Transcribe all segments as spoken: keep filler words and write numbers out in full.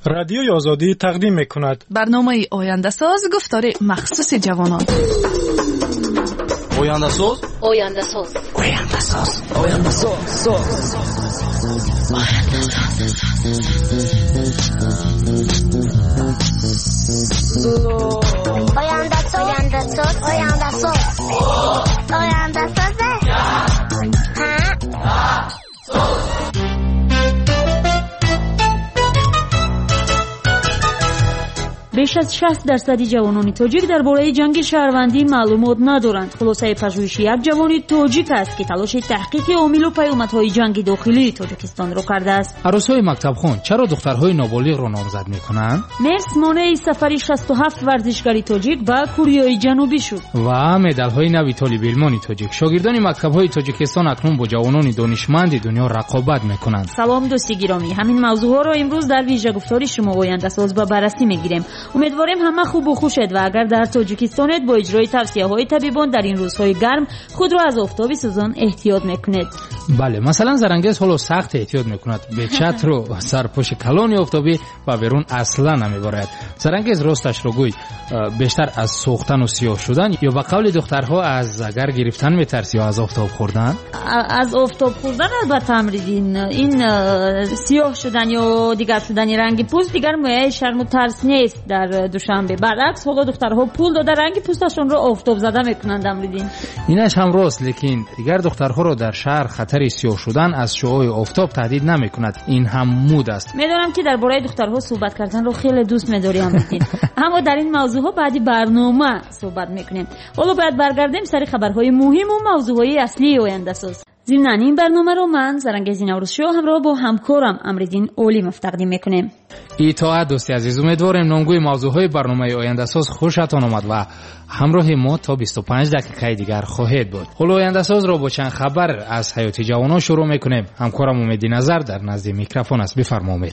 رادیوی آزادی تقدیم می‌کند. برنامه آینده ساز گفتار مخصوص جوانان. آینده ساز آینده ساز آینده ساز آینده ساز آینده ساز آینده ساز آینده ساز آینده ساز بیش از شصت درصد جوانان تاجیک درباره جنگ شهروندی معلومات ندارند. خلاصه پژوهش یک جوان تاجیک است که تلاش تحقیق عامل و پیامدهای جنگ داخلی تاجیکستان را کرده است. عروس‌های مکتبخوان چرا دخترهای نابالغ را نامزد می‌کنند؟ مرس مانع سفری شصت و هفت ورزشکاری تاجیک به کره جنوبی شد. و مدال‌های نوی طالب علمان تاجیک. شاگردان مکتب‌های تاجیکستان اکنون با جوانان دانشمند دنیا رقابت می‌کنند. سلام دوستی گرامی، همین موضوع‌ها را امروز در ویژه گفتار شما آینده ساز به بررسی می‌گیریم. امیدواریم همه خوب و خوشید و اگر در تاجیکستانت با اجرای توصیه‌های طبیبان در این روزهای گرم خود را از آفتاب سوزان احتیاط میکنید. بله، مثلا زرنگز حالا سخت احتیاط میکند، به چتر و سرپوش کلان آفتابی و بیرون اصلا نمیبرد. زرنگز راستش رو گوی، بیشتر از سوختن و سیاه شدن یا به قول دخترها از زگر گرفتن میترسی یا از آفتاب خوردن؟ از آفتاب خوردن البته امریدین. این سیاه شدن یا دیگر شدن رنگ پوست دیگر مایه شرم و ترس نیست در دوشنبه. برعکس حالا دخترها پول داده رنگ پوستشون رو آفتاب زده میکنند امریدین. اینش هم راست، لیکن دیگر دخترها رو در شهر خطر سیاه شدن از شعاع آفتاب تهدید نمیکند. این هم مود است. میدونم که درباره دخترها صحبت کردن رو خیلی دوست می‌داری امریدین، اما در این موضوع ها بعدی برنامه صحبت میکنیم. حالا باید برگردیم سر خبرهای مهم و موضوعهای اصلی آینده ساز. ضمن این برنامه رو من زرنگز نوروزشو همراه با همکارم امریدین اولی تقدیم میکنیم. اطاعت دوستی عزیز، امیدواریم نامگوی موضوعهای برنامه آینده ساز خوشتان آمد و همراه ما تا بیست و پنج دقیقه دیگر خواهید بود. حالا آینده ساز رو با چند خبر از حیات جوانان شروع میکنیم. همکارم امید نظر در نزد میکروفون است. بفرمایید.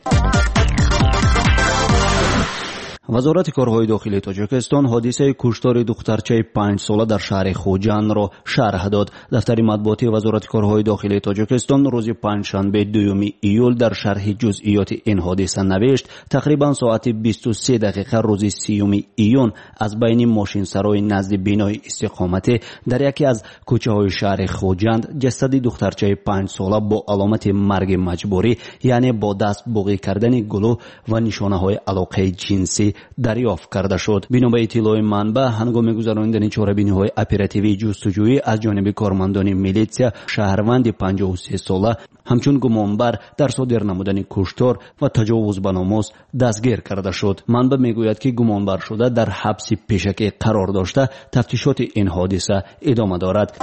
وزارت کارهای داخلی تاجیکستان حادثه کشتار دخترچه پنج ساله در شهر خوجند را شرح داد. دفتر مطبوعاتی وزارت کارهای داخلی تاجیکستان روز پنجشنبه دوم ایول در شرح جزئیات این حادثه نوشت تقریبا ساعت بیست و سه دقیقه روز سیوم ایون از بین ماشین سرای نزد بینای استقامتی در یکی از کوچه های شهر خوجند جسد دخترچه پنج ساله با علامت مرگ مجبوری، یعنی با دست بوقی کردن گلو و نشانه های علاقه جنسی دریافت کرده شد. بنا به اطلاع منبع، هنگام گذراندن چاره‌بینی‌های اپراتیوی جستجویی از جانب کارمندان میلیسیا، شهروند پنجاه و سه ساله همچون گمانبر در صادر نمودن کشتار و تجاوز به ناموس دستگیر کرده شد. منبع میگوید که گمانبر شده در حبس پیشکی قرار داشته. تفتیشات این حادثه ادامه دارد.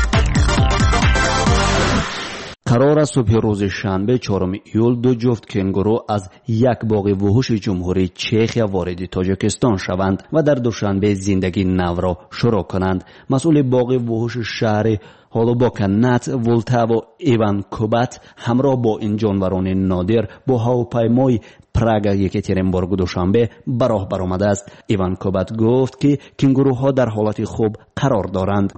قرار است صبح روز شنبه چهارم ایول دو جفت کنگورو از یک باغ وحوش جمهوری چخیا وارد تاجیکستان شوند و در دوشنبه زندگی نو را شروع کنند. مسئول باغ وحوش شهر هالوباکنت ولتا و ایوان کوبات همراه با این جانوران نادر با هواپیمای پراگ یکترینبورگ دوشنبه به راه برآمده است. ایوان کوبات گفت که کنگوروها در حالت خوب قرار دارند.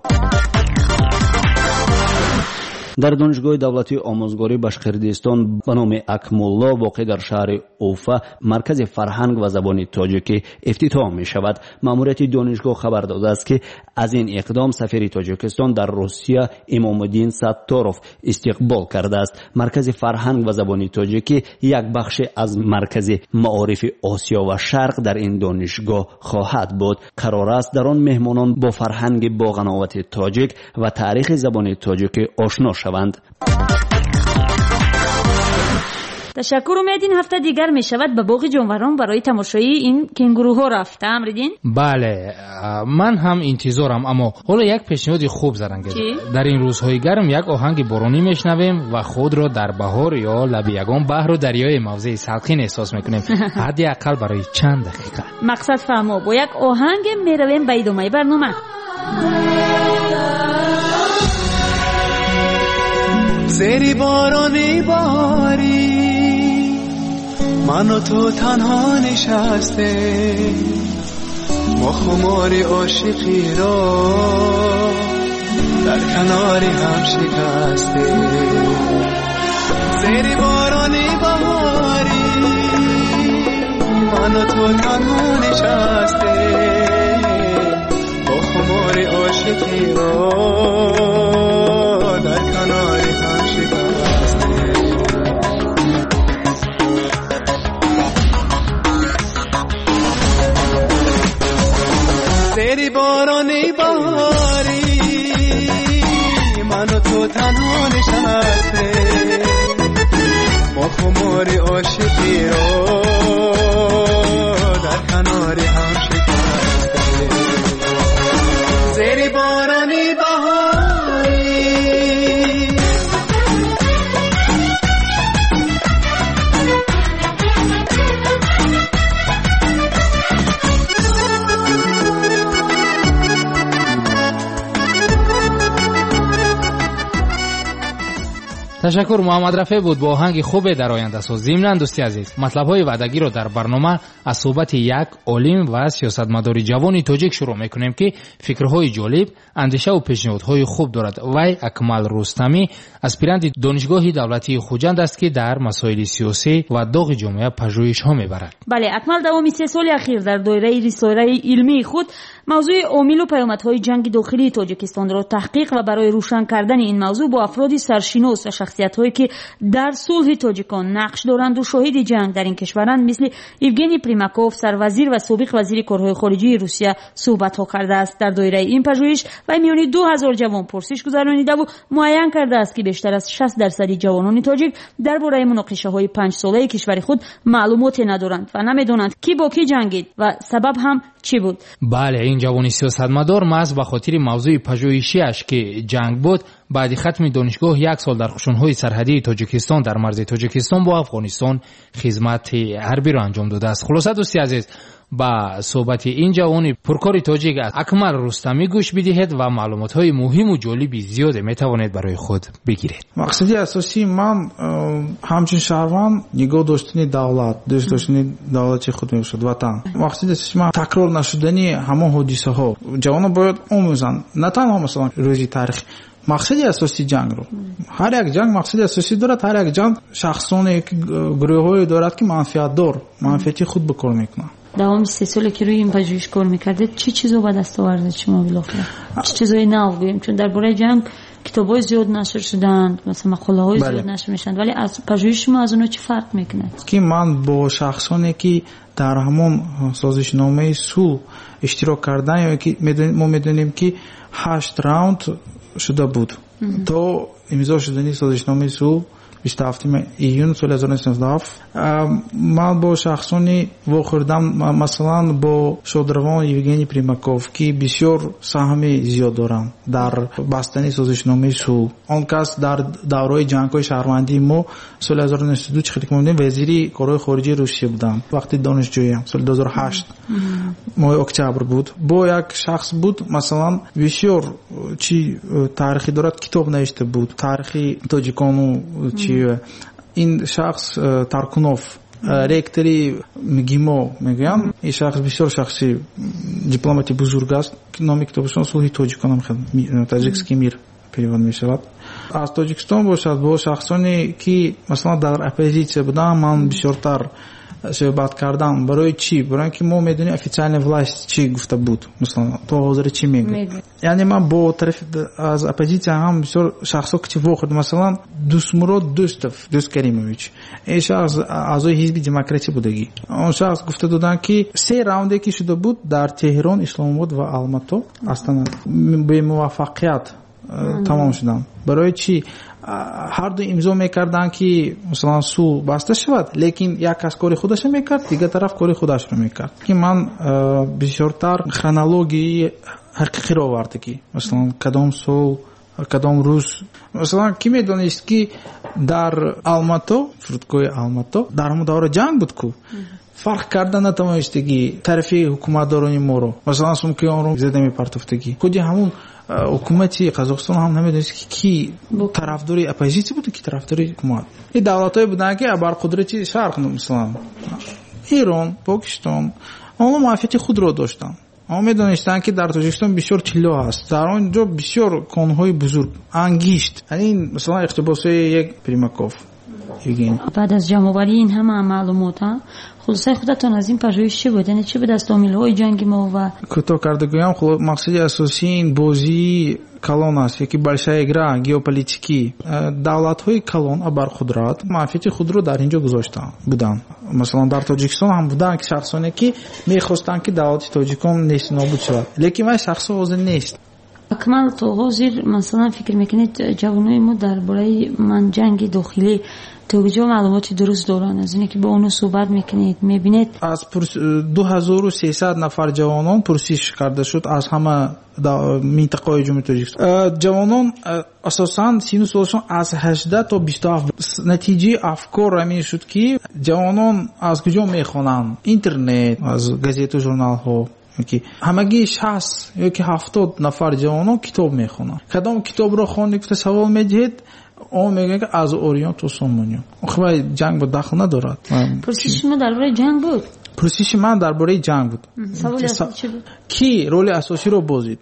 در دانشگاه دولتی آموزگاری بشقردستان به نام اکمولا واقع در شهر اوفا مرکز فرهنگ و زبان تاجیکی افتتاح می شود. ماموریت دانشگاه خبر داده است که از این اقدام سفیر تاجیکستان در روسیه امام الدین ستاروف استقبال کرده است. مرکز فرهنگ و زبان تاجیکی یک بخش از مرکز معارف آسیا و شرق در این دانشگاه خواهد بود. قرار است در آن مهمانان با فرهنگ با قناعت تاجیک و تاریخ زبان تاجیکی آشنا شوند. تشکر. امیدین هفته دیگر می شود به باغ جانوران برای تماشای این کنگوروها رفته امریدین؟ بله، من هم انتظارم، اما حالا یک پیشنهاد خوب زرنگز. در این روزهای گرم یک آهنگ بارانی میشنویم و خود را در بهار یا لب یگان بحر و دریای موضع سلخین احساس میکنیم. حداقل برای چند دقیقه. مقصد فهمو. با یک آهنگ میرویم به ادامه برنامه. زیری بارانی باری من و تو تنها نشسته، ما خماری عاشقی را در کناری هم شکسته. زیری بارانی باری من و تو تنها نشسته با خمار عاشقی را در کنار هم شکسته زیر بارانی بهاری من و تو تنها نشسته با خمار عاشقی را در کنار هم شکسته زیر بارانی بهاری تشکر. محمد رفیع بود با آهنگ خوب در آینده ساز. ضمناً دوستی عزیز، مطلب‌های وعدگی رو در برنامه از صحبت یک عالم و سیاستمدار جوان تاجیک شروع می‌کنیم که فکرهای جالب، اندیشه و پیشنهادهای خوب دارد. وی اکمل رستمی اسپیرانت دانشگاه دولتی خوجند است که در مسائل سیاسی و داغ جامعه پژوهش‌ها می‌برد. بله، اکمل دوامی سه سال اخیر در دایره رساله علمی خود موضوع عامل و پیامدهای جنگ داخلی تاجیکستان را تحقیق و برای روشن کردن این موضوع با افراد سرشناس و شخصیت‌هایی که در صلح تاجیکان نقش دارند و شاهد جنگ در این کشورند مثل ایوگنی پریماکوف، سروزیر و سابق وزیر کارهای خارجه روسیه صحبت‌ها کرده است. در دایره این پژوهش و میان دو هزار جوان پرسش گذرانیده و معین کرده است که بیشتر از شصت درصد جوانان تاجیک درباره مناقشه‌های پنج ساله کشور خود معلوماتی ندارند و نمی‌دانند کی با کی جنگید و سبب هم چی بود. بله، این جوان سیاستمدار محض به خاطر موضوع پژوهشیش که جنگ بود بعد ختم دانشگاه یک سال در خشون‌های سرحدی تاجیکستان در مرز تاجیکستان با افغانستان خدمت حربی را انجام داده است. خلاصه دوستی عزیز، با صحبت این جوان پرکار تاجیک اکمل رستمی گوش بدهید و معلومات‌های مهم و جالبی زیاد می‌توانید برای خود بگیرید. مقصدی اساسی من همچون شهروند نگاه داشتنی دولت، دوست داشتنی دولتی خود می‌باشد وطن. مقصدی اساسی من تکرار نشدنی همه حادثه‌ها. جوانان باید آموزن، نه تنها مثلا روزی تاریخ. مقصدی اساسی جنگ رو، هر یک جنگ مقصدی اساسی دارد. هر یک جنگ شخصانی گروه‌هایی دارد که منفعت دار منفعتی خود به کار میکنند. دوام سه سالی که روی این پژوهش کار میکردید چی چیزا به دست آورد شما بالاخره؟ چه چیزای نو بگیم؟ چون درباره جنگ کتابای زیاد نشر شدند، مثلا مقاله‌های زیاد نشر میشن، ولی از پژوهش شما از اونها چی فرق میکنه؟ که من با شخصانی که در همون سازشنامه صلح اشتراک کردن یا که ما میدونیم که هشت راوند شده بود تا امضا شدنی سازشنامه صلح بیست و هفتم ایون سال هزار و نهصد و نود و هفت من با شخصانی واخوردم، مثلا با شادروان ایوگنی پریماکوف که بسیار سهم زیاد دارند در بستنی سازشنامه صلح. آن کس در دوره جنگ‌های شهروندی ما سال هزار و نهصد و دو چه خدمت وزیری کارهای خارجه روسیه بودم وقتی دانشجویم سال دو هزار و هشت ماه اکتبر بود. با یک شخص بود مثلا بسیار چی تاریخی دارد، کتاب نوشته بود تاریخی تاجیکان و چی. این شخص تارکونوف رектوری میگیمو میگم، این شخص بسیار شخصی دیپلماتی بزرگ است که نام کتابشون صلح تاجیکان تاجیکский мир перевод میشود. از تاجیکستان باشد با شخصانی که مثلا در اپوزیسیون بودن من بسیارتر صحبت کردم. برای چی؟ برای اینکه ما میدونیم افیциальная власть چی گفته بود، مثلا تو حاضر چی میگی. یعنی من با طرف از اپوزیسیون هم بسیار شخصا که واخد، مثلا دوستمراد دوستов دوست کریموویچ، این شخص اعضای حزب دموکراتی بودگی. اون شخص گفته دادن که سه راوندی که شده بود در تهران، اسلام آباد و الماتا اصلا به موفقیت تمام شدن. برای چی؟ هر دو امضا میکردن که مثلا صلح بسته شود، لیکن یک کس کاری خودش میکرد، دیگه طرف کاری خودش رو میکرد. که من بسیارتر خرونولوژی حقیقی رو آورده که مثلا کدام صلح کدام روز، مثلا کی میدونست که در الماتا فرودگاه الماتا در همون دوره جنگ بود که فرق کردن نتوانستگی طرفی حکومتداران ما رو مثلا سمکی آن رو زده میپرتفتگی. خودی همون حکومتی قزاقستان هم نمیدونست که کی طرفداری اپوزیسیون بود کی طرفداری حکومت. این دولت‌های بودن که ابرقدرتی شرق مثلا ایران، پاکستان اونها معافیت خود رو داشتن. اما میدونستن که در تاجیکستان بسیار طلا هست، در آنجا بسیار کانهای بزرگ انگیشت. یعنی مثلا اقتباسای یک پریماکوف بگین. بعد از جمع آوری این همه معلومات ها خلاصه خودتون از این پژوهش چی بود؟ یعنی چی بود از عامل‌های جنگ ما و کوتاه کرده گویم مقصد اساسی این بازی کلان است یکی большая игра گئوپلیتیکی. دولت‌های کلان ابرقدرت منافع خود رو در اینجا گذاشتن بودن. مثلا در تاجیکستان هم بودن که شخصانی که می‌خواستن که دولت تاجیکان نیست نابود شود، لیکن این شخص حاضر نیست. اکمل تو حاضر مثلا فکر میکنید جوانای ما درباره من جنگ داخلی تو کجا معلوماتی درست دارن؟ از اینکه با اونو صحبت میکنید میبینید از پرس... دو هزار و سیصد نفر جوانان پرسش کرده شد از همه منطقه جمهوری تاجیکستان. جوانان اساسا سن و سالشون از هجده تا بیست و هفت. نتیجه افکار همین شد که جوانان از کجا میخونن؟ اینترنت، از گازیت و ژورنال ها که همگی شصت یا که هفتاد نفر جوانان کتاب میخونن. کدام کتاب رو خوندید که سوال میجید اون میگه که از اوریان تا سومونیون. خب جنگ با دخل ندارد. پرسش ما درباره جنگ بود. پرسش من درباره جنگ بود. سوال اساسی چی بود؟ کی رول اساسی رو بازید؟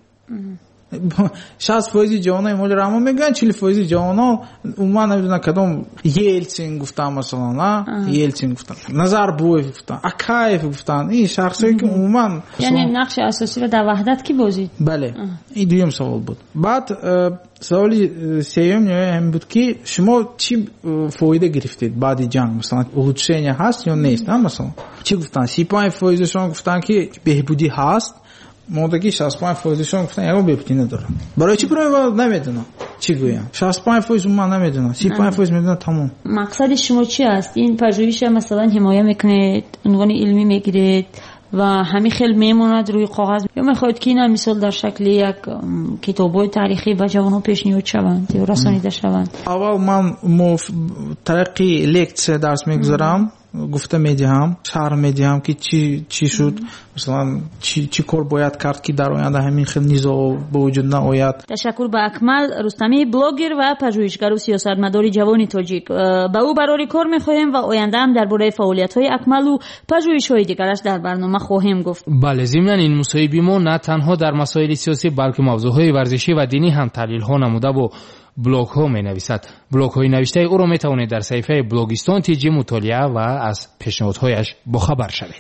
شصت فیصد جوانای ما رو اما میگن چهل فیصد جوانا عموما نمیدونن کدام یلتسین گفتن مثلا نه یلتسین گفتن نظربویف گفتن اکایف گفتن این شخصایی که عموما یعنی نقش اساسی رو در وحدت کی بازید؟ بله این دویم سوال بود. بعد سوالی سوم هم بود که شما چی فایده گرفتید بعد جنگ؟ مثلا улучшение هست یا نیست؟ نه مثلا چی گفتن؟ سی و پنج فیصد شما گفتن که بهبودی هست، مودگی شصت و پنج فیصدشون گفتن یگو بهبودی نداره. برای چی پروژه نمیدونم چی گویم؟ شصت و پنج فیصد من نمیدونم، سی و پنج فیصد میدونم تمام. مقصد شما چی است؟ این پژوهش مثلا حمایه میکنید، عنوان علمی میگیرید و همین خیلی میموند روی کاغذ یا میخواید که اینا مثال در شکل یک کتابای تاریخی به جوانان پیشنهاد شوند یا رسانیده شوند؟ اول من مف... ترقی لکچر درس میگذارم، گفته میدیم، شهر میدیم که چی چی شد، مثلا چی چی کار باید کرد که در آینده همین خیلی نزاع به وجود نیاید. تشکر به اکمل رستمی، بلاگر و پژوهشگر و سیاستمدار جوان تاجیک. با او برای کار میخواهیم و آینده هم درباره فعالیت‌های اکمل و پژوهش‌های دیگرش در برنامه خواهیم گفت. بله، ضمن این مصاحبه ما نه تنها در مسائل سیاسی بلکه موضوعهای ورزشی و دینی هم تحلیل‌ها نموده و بلاگ ها می نویسد. بلاگ های نوشته او را می توانید در صفحه بلاگستان تیجی مطالعه و از پیشنهادهایش باخبر شوید.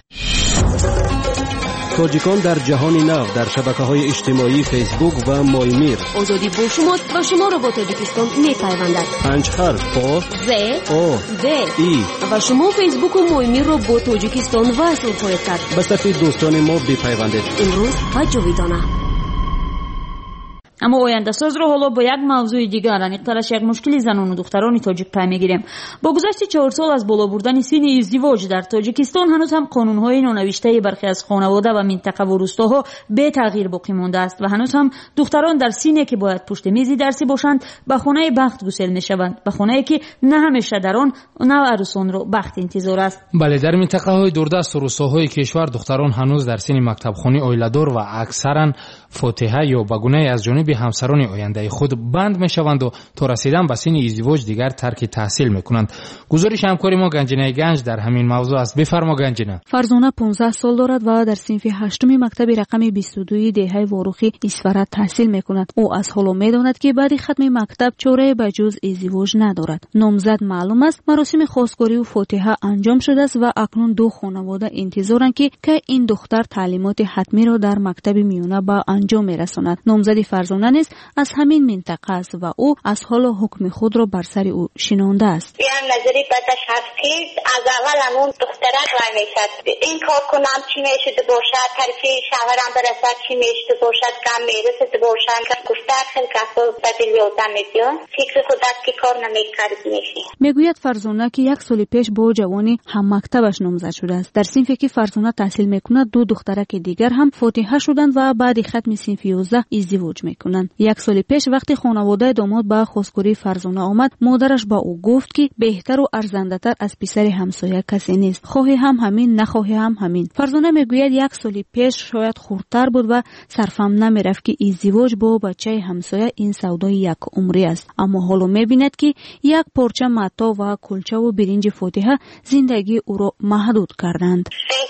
تاجیکان در جهان نو در شبکه‌های اجتماعی فیسبوک و مایمیر. آزادی با شماست و شما را با تاجیکستان می پیوندد. پنج حرف با ز او د ای و شما فیسبوک و مایمیر را با تاجیکستان وصل خواهید کرد. به صفحه دوستان ما بپیوندید. امروز و جاویدانه. اما آینده ساز رو حالا با یک موضوع دیگر انیقترش یک مشکلی زنان و دختران تاجیک پی میگیریم. با گذشت چهار سال از بالا بردن سن ازدواج در تاجیکستان هنوز هم قانون‌های نونوشته برخی از خانواده و منطقه و روستاها به تغییر باقی مانده است و هنوز هم دختران در سنی که باید پشت میز درسی باشند به خانه بخت گسیل میشوند، به خانه‌ای که نه همیشه در آن نو عروسان رو بخت انتظار است. بله، در منطقه‌های دوردست و روستاهای کشور دختران هنوز در سن مکتبخوانی اویله‌دار و اکثرا فاتحه یا به گونه از جانب همسران آینده خود بند میشوند و تا رسیدن به سن ازدواج دیگر ترک تحصیل میکنند. گزارش همکاری ما گنجینه گنج در همین موضوع است. بفرما گنجینه. فرزانه پانزده سال دارد و در صنف هشتم مکتب رقم بیست و دو دهه واروخی اسفرت تحصیل میکند. او از حالا میداند که بعد ختم مکتب چاره به جز ازدواج ندارد. نامزد معلوم است، مراسم خواستگاری و فاتحه انجام شده است و اکنون دو خانواده انتظارند که که این دختر تعلیمات حتمی را در مکتب میانه به انجام میرساند. نامزد فرزانه نیز از همین منطقه است و او از حال حکم خود را بر سر او شنانده است. بیان نظری بدش هست که از اول همون دخترک رای میشد این کار کنم چی میشده باشد، طرفی شوهرم برسد چی میشده باشد، کم میرسده باشد که گفتر خیلی کسا بدل یادم میدیان فکر خودت که کار نمیکرد میشی. میگوید فرزانه که یک سال پیش با جوانی هم مکتبش نامزد شده است. در صنفی که فرزانه تحصیل میکند دو دخترک دیگر هم فاتحه شدند و بعد ختم صنف یازده ازدواج میکنند. یک سال پیش وقتی خانواده داماد به خواستگاری فرزانه آمد، مادرش با او گفت که بهتر و ارزنده‌تر از پسر همسایه کسی نیست. خواهی هم همین، نخواهی هم همین. فرزانه میگوید یک سال پیش شاید خردتر بود و صرفم نمیرفت که ازدواج با بچه همسایه این سودای یک عمری است، اما حالا میبیند که یک پارچه متا و کلچه و برنج فاتحه زندگی او را محدود کردند.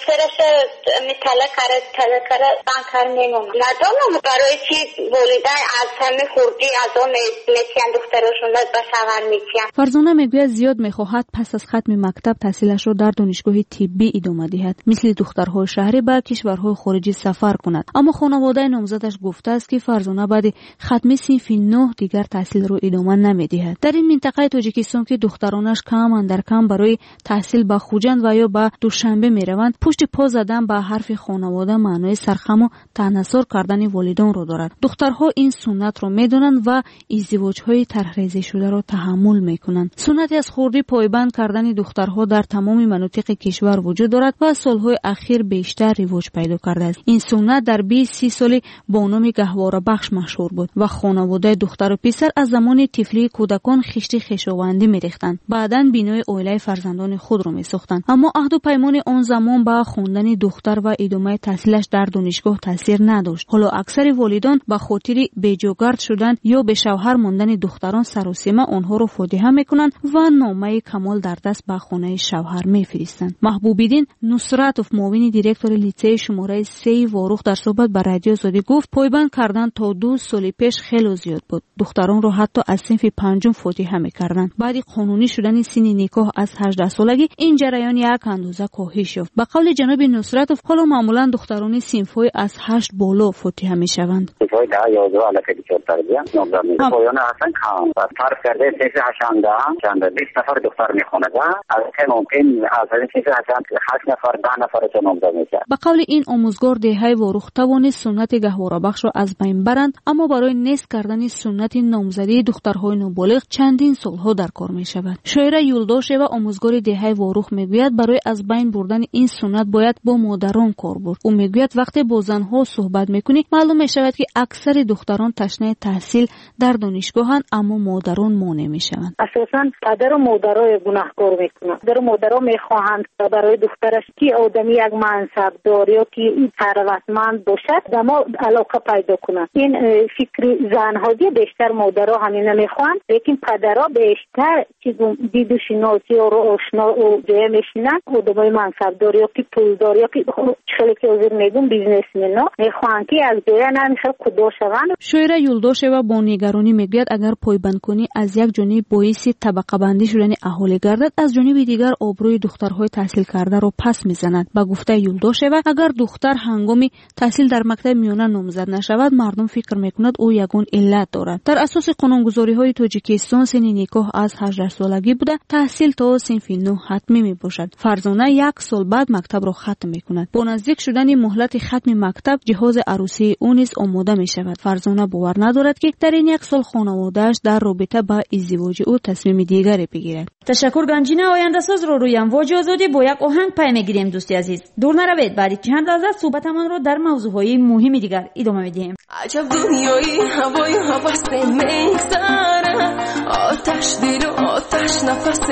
دخترش میتله کاره تله کاره بانکار میمونه ندانم برای چی ولیدن از همه خوردی از اون میتین دخترشون به شوهر میتین. فرزانه میگوید زیاد میخواهد پس از ختم مکتب تحصیلش را در دانشگاه طبی ادامه دهد مثل دخترهای شهری به کشورهای خارجی سفر کند، اما خانواده نامزدش گفته است که فرزانه بعد ختم صنف نه دیگر تحصیل را ادامه نمیدهد. در این منطقه تاجیکستان که دخترانش کم اندر کم برای تحصیل به خوجند و یا به دوشنبه میروند، پشت پا زدن به حرف خانواده معنای سرخم و تناسر کردن والدان را دارد. دخترها این سنت را میدانند و ازدواج‌های طرح‌ریزی شده را تحمل میکنند. سنتی از خوردی پایبند کردن دخترها در تمام مناطق کشور وجود دارد و سالهای اخیر بیشتر رواج پیدا کرده است. این سنت در بیست سی سال با نام گهواره بخش مشهور بود و خانواده دختر و پسر از زمان طفلی کودکان خشتی خویشاوندی می‌ریختند. بعداً بینای عائله فرزندان خود را می‌ساختند. اما عهد و پیمان آن زمان با خواندن دختر و ادامه تحصیلش در دانشگاه تاثیر نداشت. حالا اکثر والدان به خاطر بیجاگرد شدن یا به شوهر ماندن دختران سر و سیمه آنها را فاتحه میکنند و نامه کمال در دست به خانه شوهر میفرستند. محبوبیدین نصرتوف معاون دیرکتور لیسه شماره سه واروخ در صحبت با رادیو آزادی گفت پایبند کردن تا دو سال پیش خیلی زیاد بود. دختران را حتی از صنف پنجم فاتحه میکردند. بعد قانونی شدن سن نکاح از هجده سالگی این جریان یک اندازه کاهش یافت. به قول جناب نصرتوف حالا معمولا دختران صنف‌های از هشت بالا فاتحه میشوند. صنف‌های ده یازده علاقه بیشتر دیگه نمره میده. پایان اصلا کم. فرض کرده صنف هشتم چند بیست نفر دختر میخونه از که ممکن از این صنف هشتم هشت نفر ده نفر تو نمره میشه. به قول این آموزگار دهه واروخ توانست سنت گهواره بخش را از بین برند، اما برای نصب کردن سنت نامزدی دخترهای نابالغ چندین سالها در کار میشود. شاعره یولداشه و آموزگار دهه واروخ میگوید برای از بین بردن این سنت باید با مادران کار برد. او میگوید وقتی با زنها صحبت میکنی معلوم میشود که اکثر دختران تشنه تحصیل در دانشگاهند، اما مادران مانع میشوند. اساسا پدر و مادرای گناهکار میکنند. پدر و مادرها میخواهند برای دخترش که آدمی یک منصبدار یا که این ثروتمند باشد دما علاقه پیدا کنند. این فکر زنهایی بیشتر مادرها همین نمیخواهند، لیکن پدرها بیشتر چیزو دید و شناسی و آشنا و جای میشینند. آدمای منصبدار یا که پولدار یا که خیلی که حاضر میگم بیزنسمن ها میخواهند که از جای نمیشه کدا شوند. شاعره یولداشه و با نگرانی میگوید اگر پایبند کنی از یک جانب باعث طبقه بندی شدن اهالی گردد، از جانب دیگر آبروی دخترهای تحصیل کرده را پس میزند. با گفته یولداشه و اگر دختر هنگامی تحصیل در مکتب میانه نامزد نشود، مردم فکر میکند او یگان علت دارد. در اساس قانونگذاری های تاجیکستان سن نکاح از هجده سالگی بوده، تحصیل تا صنف نه حتمی میباشد. فرزانه یک سال بعد مکتب را ختم میکند. با نزدیک شدن مهلت ختم مکتب جهاز عروسی او نیز آماده میشود. فرزانه باور ندارد که در این یک سال خانواده‌اش در رابطه با ازدواج او تصمیم دیگری بگیرد. تشکر گنجینه آینده ساز رو روی امواج آزادی با یک آهنگ پی میگیریم. دوستی عزیز دور نروید، بعد چند لحظه صحبتمان رو در موضوعهای مهم دیگر ادامه میدیم. عجب دنیایی هوای هوس میگذره، آتش دل و آتش نفس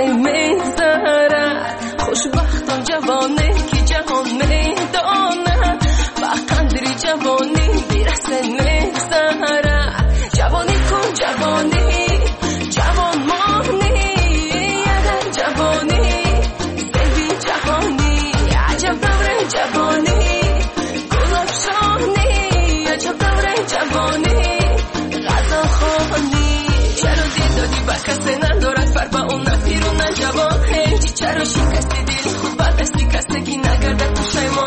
میگذره، خوشبختم جوانه که جهان میدانه، با قدر جوانی برسه میگذره، جوانی کن جوانی جوان مانی اگر جوانی زهی جهانی، عجب دوره جوانی گلاب شانی، عجب دوره جوانی غذا خانی، چرا دل دادی با کسی ندارد فر با اون نفیر و نجوان هیچی، چرا شکستی دل خود با دستی کسی که نگرده پشت ما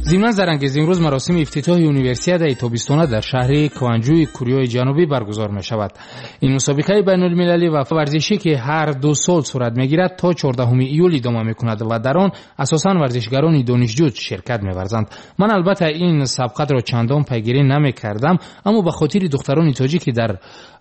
ضمن زرانگیز امروز مراسم افتتاح اونیورسیادای تابستانه در شهر کوانجوی کوریای جنوبی برگزار می شود. این مسابقه بین المللی و ورزشی که هر دو سال صورت می گیرد تا چهاردهم ایول ادامه می کند و در آن اساساً ورزشکاران دانشجو شرکت می ورزند. من البته این سبقت را چندان پیگیری نمی کردم، اما به خاطر دختران تاجیکی در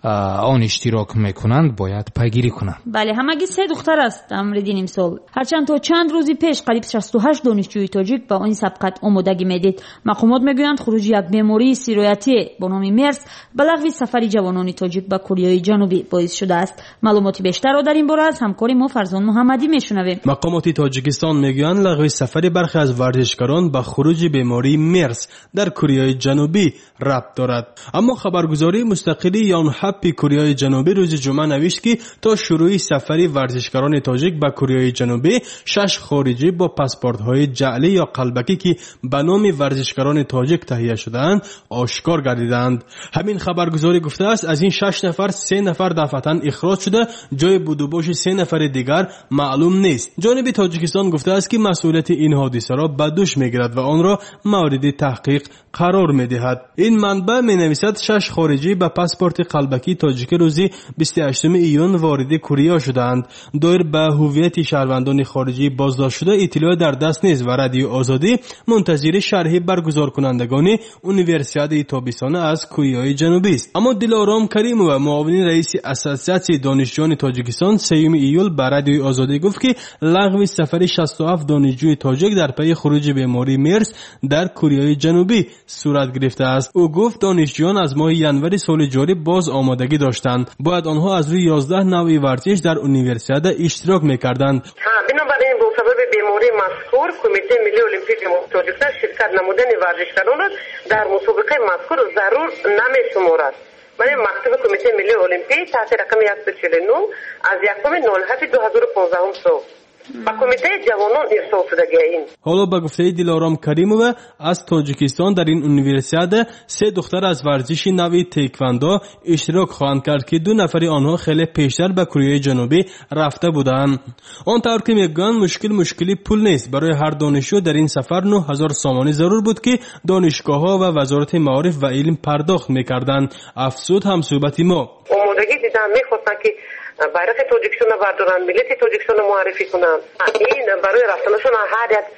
آن اشتراک می کنند باید پیگیری کنم. بله، همگی سه دختر است امریدین امسال. هرچند تا چند روزی پیش قریب شصت و هشت دانشجوی تاجیک به این سبقت آمادگی میدید. مقامات میگویند خروج یک بیماری سیرایتی با نام مرس به لغو سفر جوانان تاجیک به کوریای جنوبی باعث شده است. معلومات بیشتر را در این باره از همکار ما فرزان محمدی میشنویم. مقامات تاجیکستان میگویند لغو سفر برخی از ورزشکاران به خروج بیماری مرس در کوریای جنوبی ربط دارد. اما خبرگزاری مستقلی یانهاپ کوریای جنوبی روز جمعه نوشت که تا شروع سفر ورزشکاران تاجیک به کوریای جنوبی شش خارجی با پاسپورت‌های جعلی یا قلبکی که به نام ورزشکاران تاجیک تهیه شده‌اند آشکار گردیدند. همین خبرگزاری گفته است از این شش نفر سه نفر دفعتاً اخراج شده، جای بود و باش سه نفر دیگر معلوم نیست. جانب تاجیکستان گفته است که مسئولیت این حادثه را به دوش میگیرد و آن را مورد تحقیق قرار میدهد. این منبع مینویسد شش خارجی با پاسپورت قلبکی تاجیک روزی بیست و هشتم ایون وارد کوریا شدند. دایر به هویت شهروندان خارجی بازداشت شده اطلاع در دست نیست و رادیو آزادی منتظر شرح برگزار کنندگان اونیورسیاد تابستانه از کوریای جنوبی است. اما دلارام کریموف معاون رئیس اساسیاسیون دانشجویان تاجیکستان سوم ایول به رادیو آزادی گفت که لغو سفر شصت و هفت دانشجوی تاجیک در پی خروج بیماری مرس در کوریای جنوبی صورت گرفته است. او گفت دانشجویان از ماه ژانویه سال جاری باز آمادگی داشتند. باید آنها از روی یازده نوع ورزش در اونیورسیاد اشتراک می‌کردند. بنابراین با سبب بیماری مذکور کمیته ملی المپیک تاجیکستان شرکت نمودن ورزشکاران در مسابقه مذکور ضرور نمی‌شمارد. برای مکتب کمیته ملی المپیک تحت رقم صد و چهل و نه از یکم نوامبر دو هزار و پانزده صبح با کمیته جوانان ارسال شده این. حالا به گفته دلارام کریموف از تاجیکستان در این اونیورسیاد سه دختر از ورزش نوع تایکواندو اشتراک خواهند کرد که دو نفر آنها خیلی پیشتر به کوریای جنوبی رفته بودند. آن طور که میگن مشکل مشکلی پول نیست. برای هر دانشجو در این سفر نه هزار سامانی ضرور بود که دانشگاه‌ها و وزارت معارف و علم پرداخت می‌کردند. افزود هم صحبت ما آمادگی دیدن می‌خواستن که bayrak Tojikiston'a bardırın, milleti Tojikiston'a muharifi kunan. این برای رفتنشون هر یک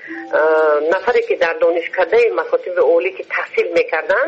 نفری که در دانشکده مکاتب اولی که تحصیل میکردن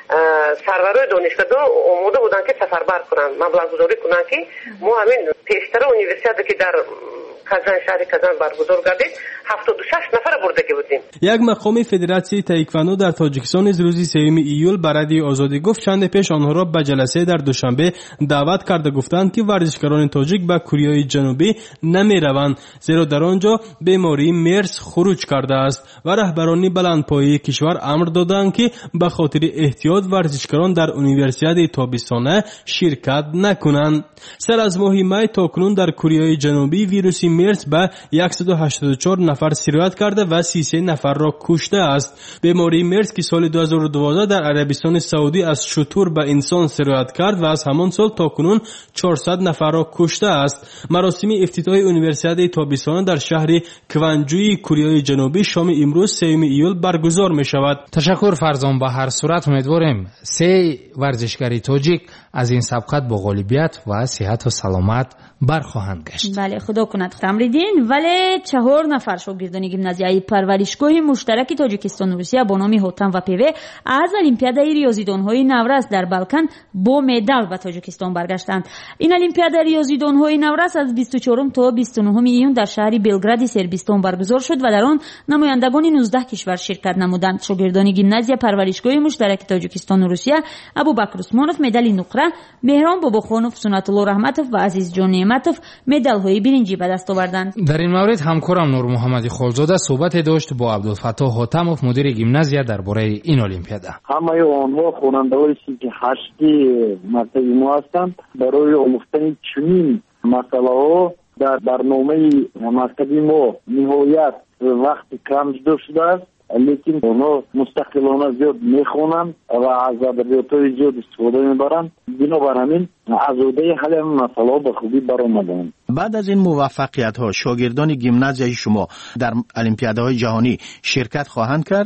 سرورای دانشکده آماده بودن که سفربر کنن، مبلغ گذاری کنن که ما همین پیشتر اونیورسیته که در کازان شهر کازان برگزار گردید هفتاد و شش نفر برده که بودیم. یک مقام فدراسیون تایکواندو در تاجیکستان از روز سوم ایول به رادیو آزادی گفت چند پیش آنها را به جلسه در دوشنبه دعوت کرده گفتند که ورزشکاران تاجیک به کوریای جنوبی نمی روند زیرا در آنجا بیماری مرس خروج کرده است و رهبران بلندپایه کشور امر دادند که به خاطر احتیاط ورزشکاران در اونیورسیاد تابستانه شرکت نکنند. سر از ماه می تا کنون در کوریای جنوبی ویروس مرس به صد و هشتاد و چهار نفر سیرایت کرده و سی و سه نفر را کشته است. بیماری مرس که سال دو هزار و دوازده در عربستان سعودی از شتر به انسان سیرایت کرد و از همان سال تا کنون چهارصد نفر را کشته است. مراسم افتتاح اونیورسیاد تابستانه در شهر کوانجوی کوریای جنوبی شام امروز سوم ایول برگزار می شود. تشکر فرزان. به هر صورت امیدواریم سه ورزشکاری تاجیک از این سبقت با غالبیت و صحت و سلامت برخواهند گشت. بله خدا کند تمریدین. ولی چهار نفر شاگردان گیمنازیای پرورشگاه مشترک تاجیکستان و روسیه با نام هوتم و پیوه از المپیادای ریاضیدان‌های نوروز در بالکان با مدال به تاجیکستان برگشتند. این المپیاد ریاضیدان‌های نوروز از بیست و چهارم تا بیست و نهم ایون در شهر بلگراد سربستان برگزار شد و در آن نمایندگان نوزده کشور شرکت نمودند. شاگردان گیمنازیای پرورشگاه مشترک تاجیکستان و روسیه ابوبکر عثمانوف مدال نقره، مهران باباخانوف، سنت الله رحمتوف و عزیز جان نعمتوف مدال‌های برنجی به دست آوردند. در این مورد همکارم نور محمدی خالزاده صحبت داشت با عبدالفتاح حاتموف مدیر گیمنازیا درباره این المپیاد. همه آنها خواننده‌های که هشتی مکتب ما هستند برای آموختن چنین مسائل‌ها در برنامه مکتب ما نهایت وقت کم شده است. لیکن اونا مستقلانه زیاد میخونن و از ادبیات‌های زیاد استفاده میبرن. بنابر همین آزاده حل این مسئله به خوبی برآمدند. بعد از این موفقیت ها شاگردان گیمنازیای شما در المپیادهای جهانی شرکت خواهند کرد؟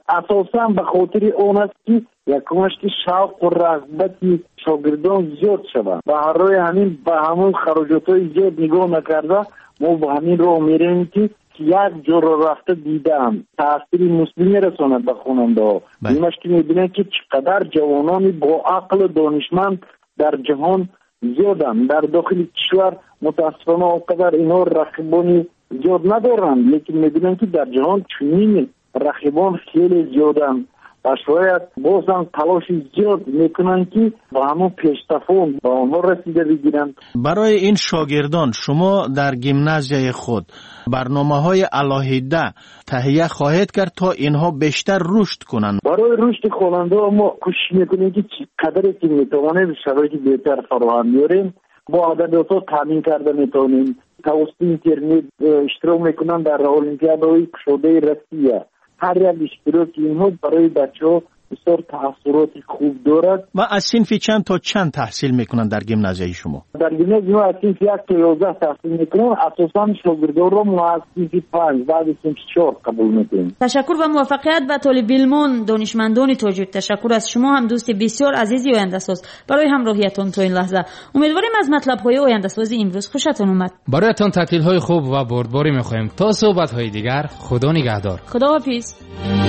اساسا به خاطر اون است که یکمش که شوق و رغبت شاگردان زیاد شود و هر روی همین به همون خراجات های زیاد نگاه نکرده ما با همین رو میریم که یک جور رفته دیدم تاثیر مسلمی رساند به خواننده ها. اینش که میبینن که چقدر جوانانی با عقل دانشمند در جهان زیادن. در داخل کشور متاسفانه اونقدر اینا رقیبانی زیاد ندارن، لیکن میبینن که در جهان چنین رقیبان خیلی زیادن و شاید بازم تلاش زیاد میکنن که با همون پیشتفون با آنها رسیده بگیرن. برای این شاگردان شما در گیمنازیای خود برنامه های علاهیده تهیه خواهید کرد تا اینها بیشتر رشد کنند؟ برای رشد خواننده ما کوشش میکنیم که قدری که میتوانیم شرایط بهتر فراهم بیاریم. با ادبیات تامین کرده میتونیم. توسط اینترنت اشتراک میکنن در المپیادهای کشوده روسیه. هر یک اشتراک اینها برای بچه‌ها بسیار تأثیرات خوب دارد. و از صنف چند تا چند تحصیل میکنن در گیمنازیای شما؟ در گیمنازیای ما از صنف یک تا یازده تحصیل میکنن. اساساً شاگردان رو ما از صنف پنج بعد صنف چهار قبول میکنیم. تشکر و موفقیت به طالب علمان دانشمندان تاجیک. تشکر از شما هم دوست بسیار عزیزی آینده ساز برای همراهیتون تا این لحظه. امیدواریم از مطلب های آینده سازی امروز خوشتون اومد. برایتون تعطیل های خوب و بردباری میخوایم. تا صحبت های دیگر خدا نگهدار. خداحافظ.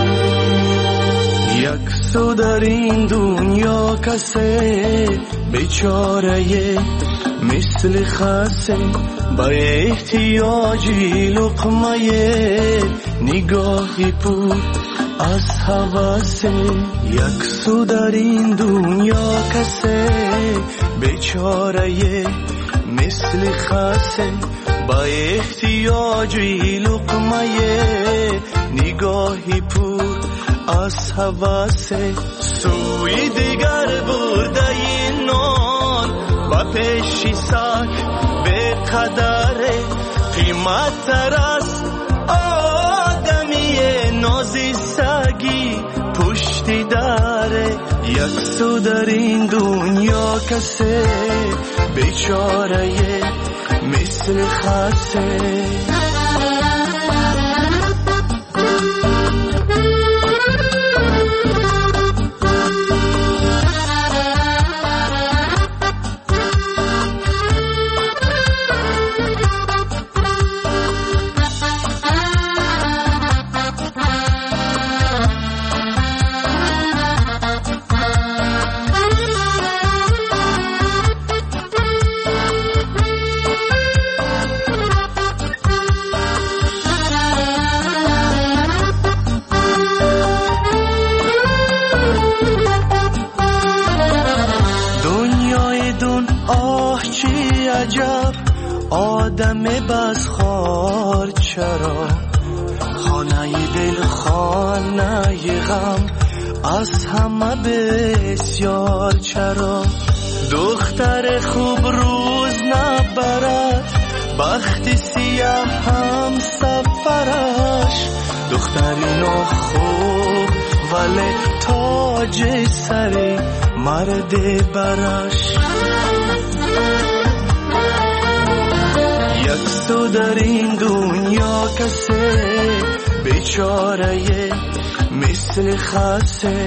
یک سو در این دنیا کسی بیچاره مثل خسه با احتیاجی لقمه نگاهی پر از حواسه. یک سو در این دنیا کسی بیچاره مثل خسه با احتیاجی لقمه نگاهی پر از حواسه. سوی دیگر برده این نان و پیشی ساک به قدر قیمت تر از آدمی نازی سگی پشتی داره. یک سو در این دنیا کسی بیچاره مثل خسه. آدم بسخار چرا خانه دل خانه غم از همه بسیار چرا. دختر خوب روز نبرد بخت سیاه هم سفرش. دخترینا خوب ولی تاج سری مرد برش. یک سو در این دنیا کسی بیچاره مثل خسه.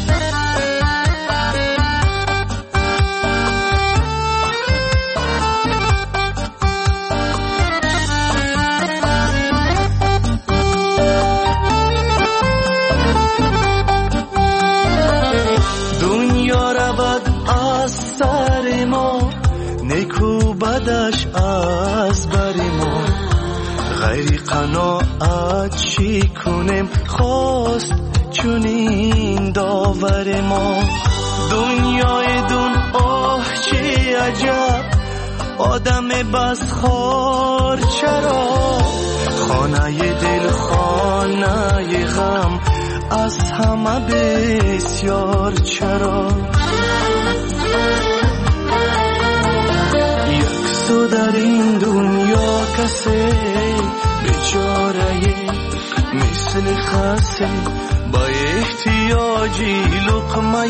دنیا رود از سر ما نیکو بدش از بر ما. غیر قناعت چی کنیم خواست چونین داور ما. دنیای دون آه چی عجب آدم بسخار چرا. خانه دل خانه غم از همه بسیار چرا. یک سو در این دنیا کسی بیچاره مثل خسه با احتیاجی لقمه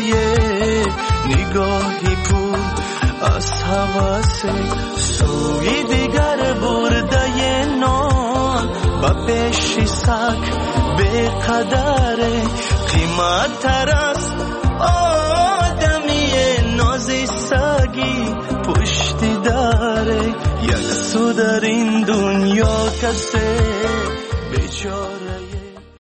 نگاهی پر از حواسه. سوی دیگر برده نان با پیش سگ به قدر قیمت تر است آدمی نازی سگی پشتی داره یک سو در این دنیا کسی بیچاره